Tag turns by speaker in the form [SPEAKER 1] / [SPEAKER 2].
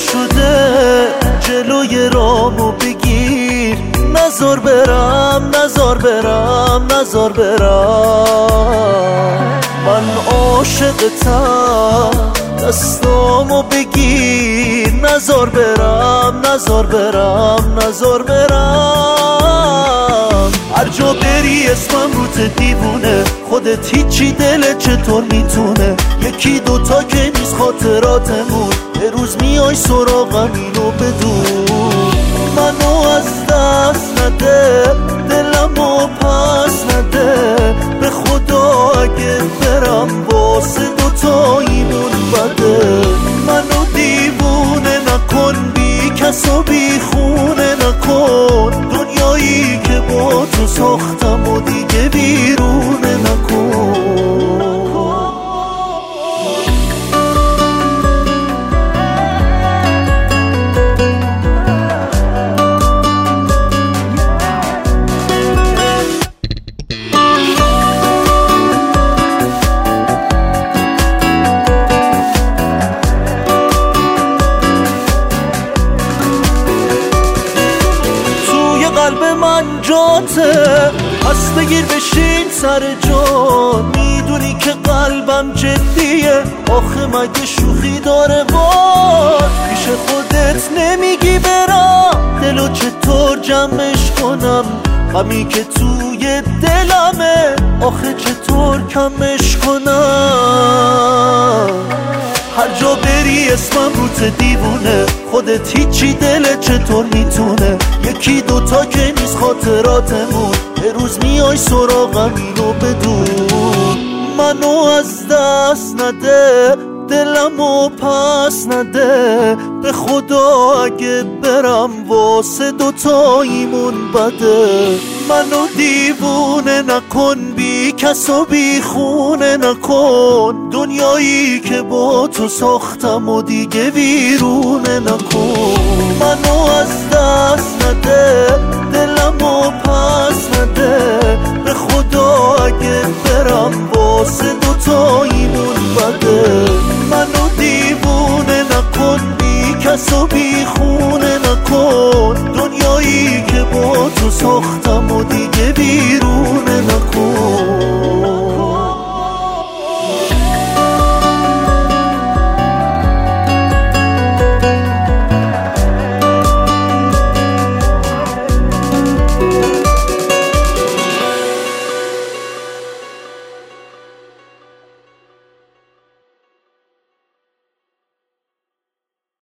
[SPEAKER 1] شده جلوی رامو بگیر، نزار برم نزار برم نزار برم. من عاشقتم دستامو بگیر، نزار برم نزار برم نزار برم. هر جا بری اسمم روت دیوونه، خودت هیچی دلت چطور میتونه؟ یکی دوتا که نیست خاطراتمون، یه روز میای سراغم اینو بدون. منو از دست نده، دلمو پس نده، به خدا اگه برم واسه دوتاییمون بده. منو دیوونه نکن، بی کس و بی خونه نکن، دنیایی که با تو ساختم و دیگه بیرونه نکن. قلب من جاته، پس بگیر بشین سر جا. میدونی که قلبم جدیه، آخه مگه شوخی داره باد؟ پیش خودت نمیگی برم، دلو چطور جمعش کنم؟ غمی که توی دلمه، آخه چطور کمش کنم؟ هر جا بری اسمم روت دیوونه، خودت هیچی دلت چطور میتونه؟ یکی دوتا که نیست خاطراتمون، یه روز میای سراغم اینو بدون. منو از دست نده، دلمو پس نده، به خدا اگه برم واسه دوتاییمون بده. منو دیوونه نکن، بی کس و بی خونه نکن، دنیایی که با تو ساختم و دیگه ویرونه نکن. منو از دست نده، دلمو پس نده، به خدا اگه برم واسه دوتاییمون بده. منو دیوونه نکن، بی کس و بی خونه نکن، دنیایی که با تو ساختم و دیگه بیرونه نکن.